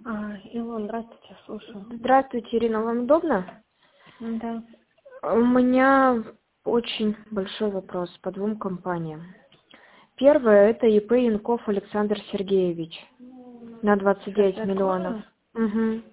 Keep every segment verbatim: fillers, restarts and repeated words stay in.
А, Илон, здравствуйте, слушаю. Здравствуйте, Ирина, вам удобно? Да. У меня очень большой вопрос по двум компаниям. Первое, это ИП Янков Александр Сергеевич на двадцать Сейчас девять я миллионов. открою. Угу.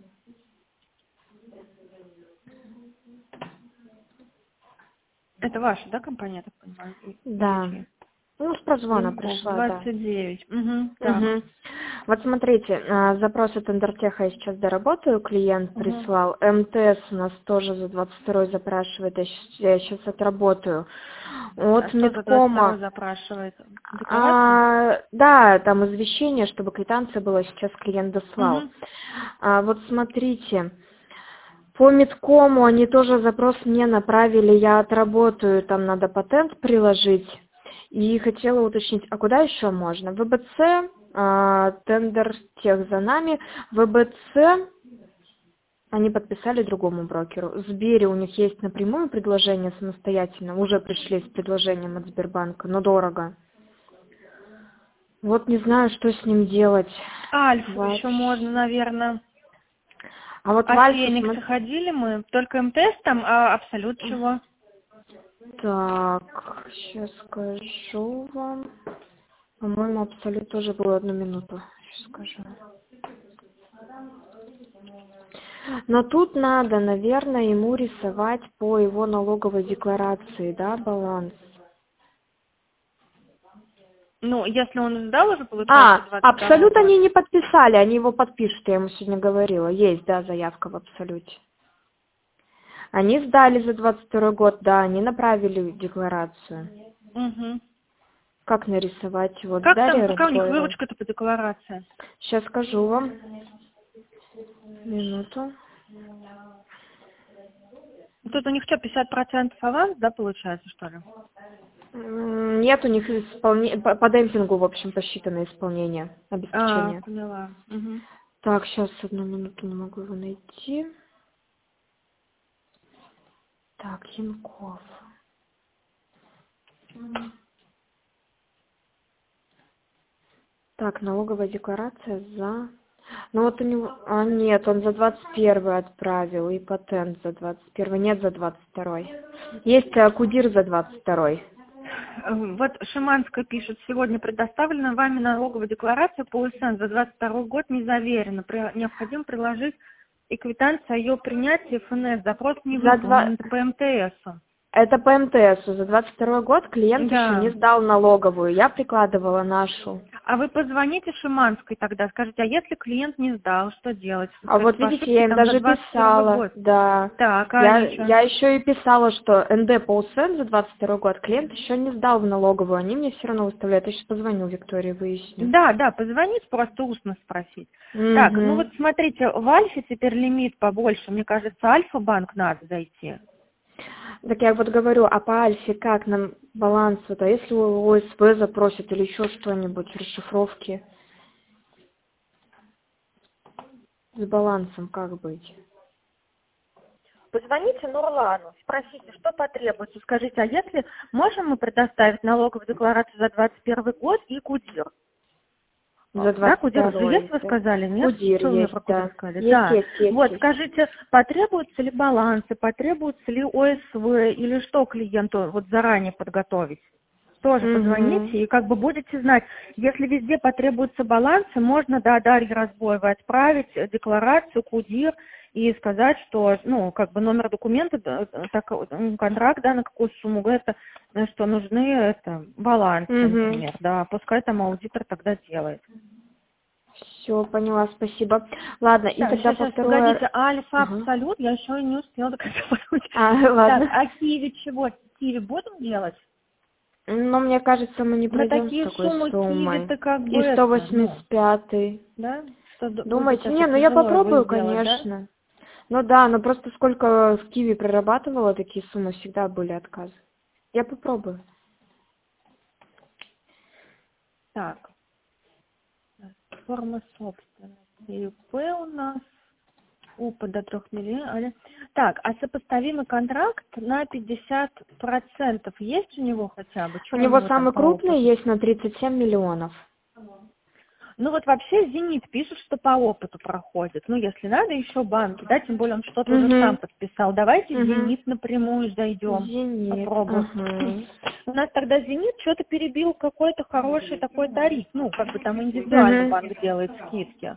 Это ваша, да, компания, я так понимаю? И- Или Да. чья? Ну, с прозвона Янков, пришла, да. двадцать девять. Угу, так. Угу. Вот смотрите, а, запрос от Эндертеха я сейчас доработаю, клиент Угу. прислал. МТС у нас тоже за двадцать второй запрашивает, я сейчас отработаю. А От что за двадцать второй Медкома, запрашивает? Декларацию? а, да, там извещение, чтобы квитанция была, сейчас клиент дослал. Угу. А, вот смотрите, по Медкому они тоже запрос мне направили, я отработаю, там надо патент приложить. И хотела уточнить, а куда еще можно? ВБЦ, а, тендер тех за нами, ВБЦ они подписали другому брокеру. Сбере у них есть напрямую предложение самостоятельно, уже пришли с предложением от Сбербанка, но дорого. Вот не знаю, что с ним делать. Альфу еще Вообще. можно, наверное. А вот в А Альфу Фениксы смотри. ходили мы? Только МТС там, а Абсолют чего? Так, сейчас скажу вам. По-моему, Абсолют тоже было одну минуту. Сейчас скажу. Но тут надо, наверное, ему рисовать по его налоговой декларации, да, баланс. Ну, если он сдал уже, получается, А, двадцать второй Абсолют год. они не подписали, они его подпишут, я ему сегодня говорила. Есть, да, заявка в Абсолюте. Они сдали за двадцать второй год, да, они направили декларацию. Угу. Как нарисовать? Вот Как там, Дарья какая у них Радбоева. выручка-то по декларации? Сейчас скажу вам. Минуту. Тут у них что, пятьдесят процентов аванс, да, получается, что ли? М, Нет, у них исполне... по, по демпингу, в общем, посчитано исполнение, А, обеспечение. поняла. Угу. Так, сейчас одну минуту, не могу его найти. Так, Янков. Так, налоговая декларация за... Ну вот у него... А, нет, он за двадцать первый отправил, и патент за двадцать первый. Нет, за двадцать второй. Есть э, Кудир за двадцать второй. Вот Шиманская пишет, сегодня предоставлена вами налоговая декларация по УСН за двадцать второй год не заверена. При- Необходимо приложить и квитанцию о ее принятии ФНС. Запрос не За два... выполнен, это по МТСу. Это по МТСу. За двадцать второй год клиент еще не Да. сдал налоговую. Я прикладывала нашу. А вы позвоните Шиманской тогда, скажите, а если клиент не сдал, что делать? Вы А скажете, вот по видите, ошибке я им там за даже двадцать первый писала, год. да. Так, а Я, они что? я еще и писала, что НД по УСН за двадцать второй год клиент еще не сдал в налоговую. Они мне все равно выставляют. Я сейчас позвоню Виктории, выясню. Да, да, позвонить, просто устно спросить. Так, ну вот Угу. смотрите, в Альфе теперь лимит побольше. Мне кажется, Альфа-банк надо зайти. Так я вот говорю, а по Альфе как нам баланс? Вот, а если у ОСВ запросят или еще что-нибудь, расшифровки с балансом, как быть? Позвоните Нурлану, спросите, что потребуется. Скажите, а если можем мы предоставить налоговую декларацию за двадцать первый год и КУДИР? За Да, двадцать КУДИР же есть, второй, вы да. сказали, нет? Кудир Что вы мне есть, про КУДИР да. сказали? Есть, Да. есть, есть, Вот, есть. скажите, потребуются ли балансы, потребуется ли ОСВ или что клиенту вот заранее подготовить? Тоже Угу. позвоните и как бы будете знать, если везде потребуются балансы, можно, да, Дарье Разбоевой отправить э, декларацию, КУДИР и сказать, что, ну, как бы номер документа, да, так, м, контракт, да, на какую сумму, это, э, что нужны, это, балансы, Угу. например, да, пускай там аудитор тогда делает. Все, поняла, спасибо. Ладно, и Так, тогда сейчас, по сейчас, второе... погодите, Альфа Ага. Абсолют, я еще и не успела до конца подумать. А, Так, ладно. а Киви чего? Киви будем делать? Но мне кажется, мы не На пройдем с такие такой суммы суммой. Киви-то как бы И сто это, ну, восемьдесят пятый. да, что д- будет Думаете? это Не, ну я тяжело его попробую, сделать, да? конечно. Ну да, но просто сколько в Киви прорабатывала такие суммы, всегда были отказы. Я попробую. Так, форма собственности. ИП у нас, УПА до трех миллионов. Так, а сопоставимый контракт на пятьдесят процентов есть у него хотя бы? У Что у него него там самый по крупный опыту? есть на тридцать семь миллионов. Ну вот вообще «Зенит» пишет, что по опыту проходит. Ну, если надо, еще банки, да, тем более он что-то Угу. уже сам подписал. Давайте Угу. «Зенит» напрямую зайдем, «Зенит». попробуем. Ага. У нас тогда «Зенит» что-то перебил какой-то хороший такой тариф. Ну, как бы там индивидуально Угу. банк делает скидки.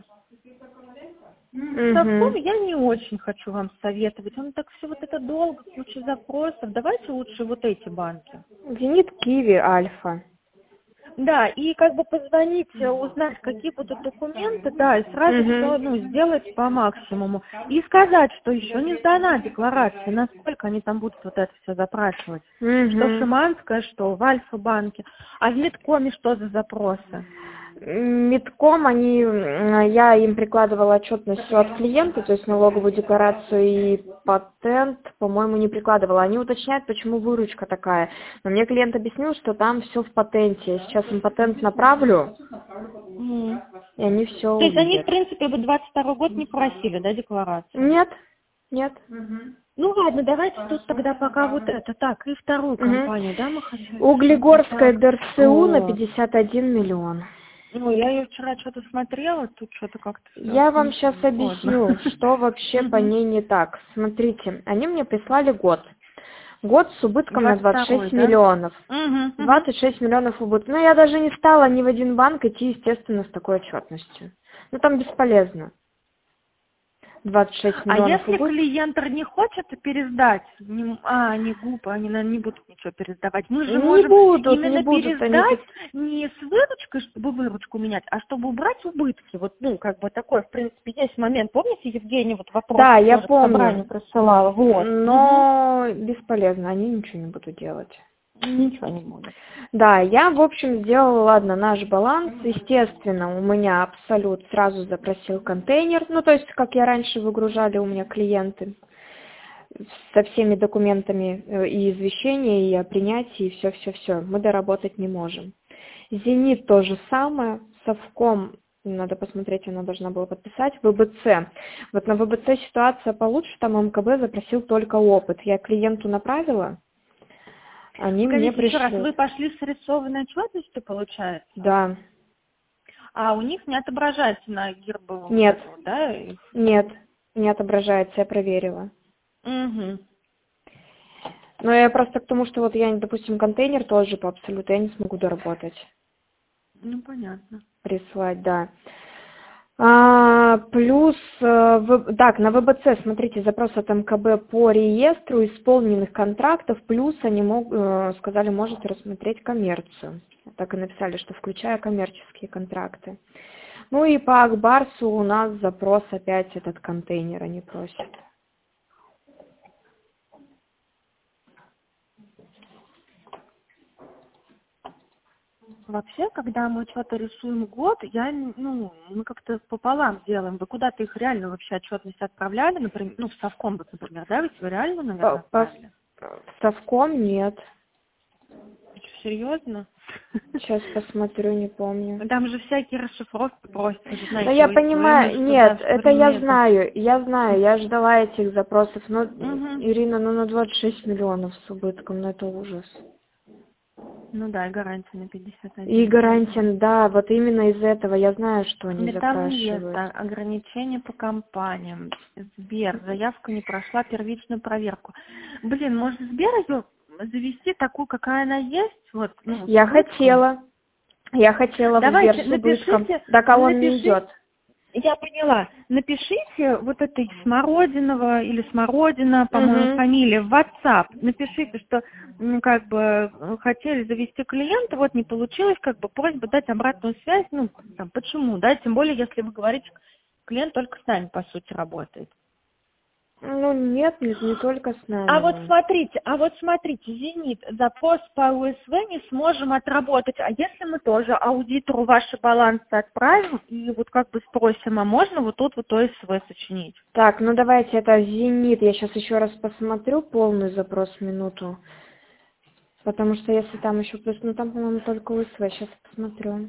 Совком Угу. я не очень хочу вам советовать. Он так все вот это долго, куча запросов. Давайте лучше вот эти банки. «Зенит», «Киви», «Альфа». Да, и как бы позвонить, э, узнать, какие будут документы, да, и сразу все, Угу. ну, сделать по максимуму. И сказать, что еще не сдана декларация, насколько они там будут вот это все запрашивать. Что в Угу. Шиманское, что в Альфа-банке. А в Мидкоме что за запросы? Мидком, они, м, я им прикладывала отчетность всю от клиента, то есть налоговую декларацию и патент, по-моему, не прикладывала. Они уточняют, почему выручка такая. Но мне клиент объяснил, что там все в патенте. Я сейчас им патент направлю, М. и они все То есть они, в увидят. принципе, бы двадцать второй год не просили, да, декларацию? Нет, нет. Ну ладно, давайте тут тогда пока вот это. Так, и вторую Угу. компанию, да, мы хотели? Углегорская Так. ДРЦУ на О, пятьдесят один миллион. ну, я ее вчера что-то смотрела, тут что-то как-то все Я вам сейчас объясню, что вообще по Мгм. ней не так. Смотрите, они мне прислали год. Год с убытком на двадцать двадцать второй, шесть да? миллионов. Мгм, мгм. двадцать шесть миллионов убыток. Ну, я даже не стала ни в один банк идти, естественно, с такой отчетностью. Ну, там бесполезно. двадцать шесть А миллионов если убыток. клиент не хочет пересдать, не, а, не губы, они, наверное, не будут ничего пересдавать, мы же Не можем будут, не именно будут они. пересдать не с выручкой, чтобы выручку менять, а чтобы убрать убытки. Вот, ну, как бы такой, в принципе, есть момент. Помните, Евгений вот вопрос Да, я тоже к собранию помню. присылала? Вот. Мгм. Но бесполезно, они ничего не будут делать. Ничего не будет. Да, я, в общем, сделала, ладно, наш баланс. Естественно, у меня Абсолют сразу запросил контейнер. Ну, то есть, как я раньше выгружали у меня клиенты со всеми документами э, и извещения, и о принятии, и все-все-все. Мы доработать не можем. Зенит то же самое. Совком, надо посмотреть, она должна была подписать. ВБЦ. Вот на ВБЦ ситуация получше, там МКБ запросил только опыт. Я клиенту направила, они мне Погодите, еще раз, пришлют. вы пошли с рисованной отчетностью, получается? Да. А у них не отображается на гербовом вот Нет, это вот, да? их? нет, не отображается, я проверила. Угу. Но я просто к тому, что вот я, допустим, контейнер тоже по Абсолюту, я не смогу доработать, Ну, понятно. прислать, да. А, плюс, э, в- так, на ВБЦ, смотрите, запрос от МКБ по реестру исполненных контрактов, плюс они мог, э, сказали, можете рассмотреть коммерцию. Так и написали, что включая коммерческие контракты. Ну и по Акбарсу у нас запрос опять этот контейнер они просят. Вообще, когда мы что-то рисуем год, я, н- ну, мы как-то пополам делаем. Вы куда-то их реально вообще отчетность отправляли, например, ну, в Совком, вот, например, да, ведь вы реально, По, наверное, по отправили? Совком нет. Что, серьезно? Сейчас посмотрю, не помню. Там же всякие расшифровки просят, вы же Но знаете, я вы своему понимаю, нет, это я государственными это. знаю, я знаю, я ждала этих запросов, но, Мгм. Ирина, ну на двадцать шесть миллионов с убытком, ну это ужас. Ну да, и гарантия на пятьдесят И один. Мгм. гарантия, да, вот именно из этого я знаю, что они Или там есть запрашивают. а, ограничения по компаниям. Сбер, заявка не прошла первичную проверку. Блин, может Сбер ее завести такую, какая она есть, вот, ну, с Я убытком? хотела, я хотела в Сбер Давайте, с убытком, напишите, так а он не напишите, идет. я поняла, напишите вот этой Смородинова или Смородина, по-моему, Угу. фамилия, в WhatsApp. Напишите, что ну, как бы э, хотели завести клиента, вот не получилось, как бы просьба дать обратную связь, ну, там, почему, да, тем более, если вы говорите, клиент только с нами, по сути, работает. Ну нет, не, не только с А нами вот он. смотрите, а вот смотрите, «Зенит», запрос по УСВ не сможем отработать. А если мы тоже аудитору ваши балансы отправим и вот как бы спросим, а можно вот тут вот ОСВ сочинить? Так, ну давайте это Зенит, я сейчас еще раз посмотрю полный запрос минуту. Потому что если там еще плюс, ну там, по-моему, только УСВ, сейчас посмотрю.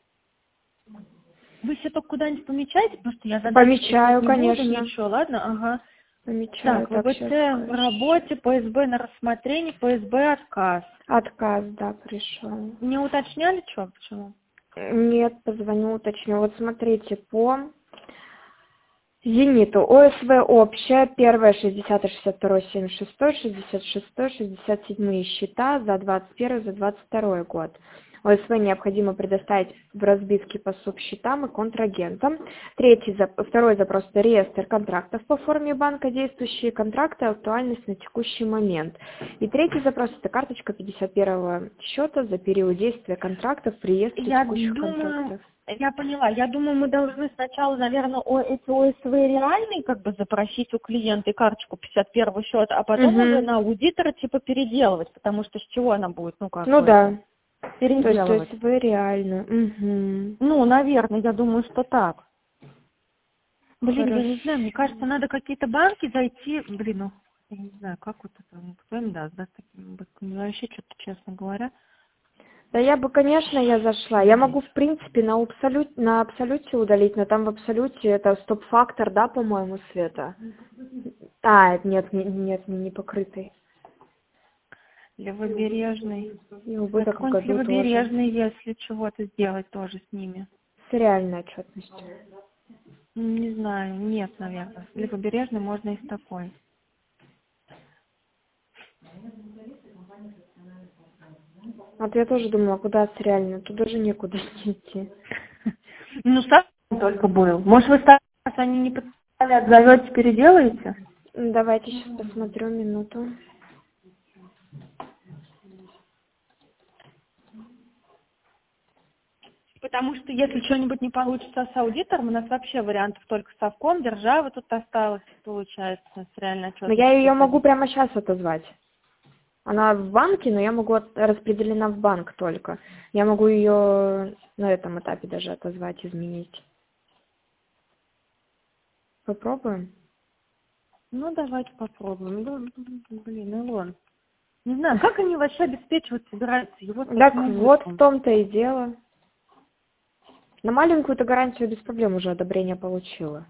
Вы все только куда-нибудь помечаете, потому что я задачи писать Помечаю, не буду, конечно. ничего, ладно? Ага. Помечаю, Так, так, ВБЦ сейчас в скажу. работе, ПСБ на рассмотрение, ПСБ отказ. Отказ, да, пришел. Не уточняли, что, почему? Нет, позвоню, уточню. Вот смотрите, по Зениту ОСВ общая, первая шестьдесят, шестьдесят два, семьдесят шесть, шестьдесят шесть, шестьдесят семь счета за двадцать первый, за двадцать второй год. ОСВ необходимо предоставить в разбивке по субсчетам и контрагентам. Третий, второй запрос – это реестр контрактов по форме банка, действующие контракты, актуальность на текущий момент. И третий запрос – это карточка пятьдесят первого счета за период действия контрактов в реестре Я текущих думаю, контрактов. я поняла. Я думаю, мы должны сначала, наверное, о, эти ОСВ реальные как бы запросить у клиента и карточку пятьдесят первого счета, а потом Угу. уже на аудитора типа переделывать, потому что с чего она будет, ну как Ну бы, да. переделывать. То есть, то есть вы реально. Угу. Ну, наверное, я думаю, что так. Блин, Хорошо. я не знаю, мне кажется, надо какие-то банки зайти, блин, ну, я не знаю, как вот это, кто им даст, да, с такими банками, вообще что-то, честно говоря. Да я бы, конечно, я зашла. Я могу, в принципе, на, абсолют, на абсолюте удалить, но там в абсолюте это стоп-фактор, да, по-моему, Света? А, нет, не, нет, не, не покрытый. Левобережный. И Да убыток в какой-нибудь году тоже. левобережный, если чего-то сделать тоже с ними. С реальной отчетностью. Не знаю, нет, наверное. Левобережный можно и с такой. Вот я тоже думала, куда с реальной, туда же некуда идти. Ну, сам только был. Может, вы старый, раз они не подписали, отзовете, переделаете? Давайте сейчас посмотрю минуту. Потому что если что-нибудь не получится с аудитором, у нас вообще вариантов только совком, держава тут осталась, получается, с реальной Но отчетностью. я ее могу прямо сейчас отозвать. Она в банке, но я могу от, распределена в банк только. Я могу ее на этом этапе даже отозвать, изменить. Попробуем? Ну, давайте попробуем. Ну, блин, Илон. Не знаю, как они вообще обеспечивать собираются его Так таким вот в убытком? том-то и дело. На маленькую-то гарантию без проблем уже одобрение получила.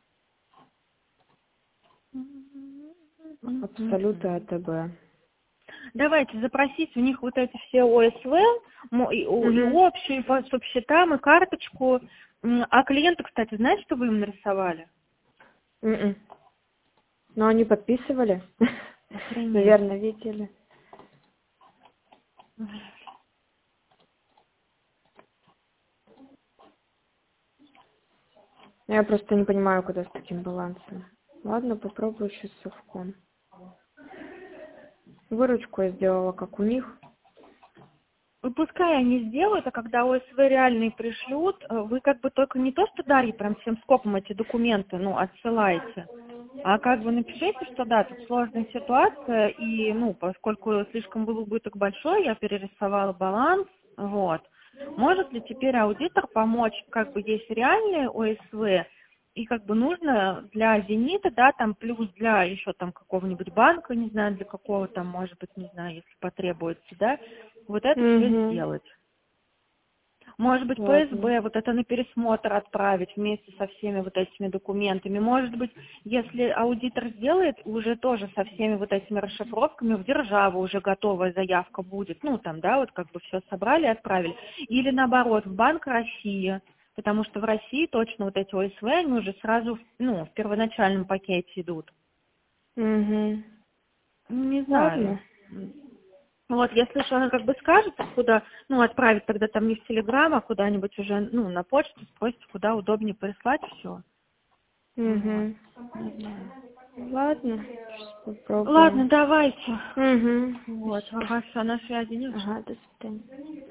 Абсолютно АТБ. Давайте запросить у них вот эти все ОСВ, мо- и, о- и Угу. общую, и по субсчетам, и карточку. М, А клиенты, кстати, знаете, что вы им нарисовали? М-м. Но они подписывали. Охренеть. Наверное, видели. Я просто не понимаю, куда с таким балансом. Ладно, попробую сейчас с совком. Выручку я сделала, как у них. Ну, пускай они сделают, а когда ОСВ реальные пришлют, э, вы как бы только не то, что Дарье прям всем скопом эти документы, ну, отсылаете, а как бы напишите, что да, тут сложная ситуация, и, ну, поскольку слишком был убыток большой, я перерисовала баланс, вот. Может ли теперь аудитор помочь, как бы есть реальные ОСВ, и как бы нужно для «Зенита», да, там плюс для еще там какого-нибудь банка, не знаю, для какого там, может быть, не знаю, если потребуется, да, вот это все Угу. сделать. Может быть, Ладно. ПСБ вот это на пересмотр отправить вместе со всеми вот этими документами. Может быть, если аудитор сделает, уже тоже со всеми вот этими расшифровками в державу уже готовая заявка будет. Ну, там, да, вот как бы все собрали и отправили. Или наоборот, в Банк России. Потому что в России точно вот эти ОСВ, они уже сразу, ну, в первоначальном пакете идут. Угу. Ну, не знаю. Ладно. Вот, если что, она как бы скажет, куда, ну, отправить тогда там не в Телеграм, а куда-нибудь уже, ну, на почту, спросит, куда удобнее прислать, все. Вот. Угу. Не знаю. Ладно, сейчас попробуем. Ладно, давайте. Угу. Вот, ага, все, на связи, не Ага, до свидания.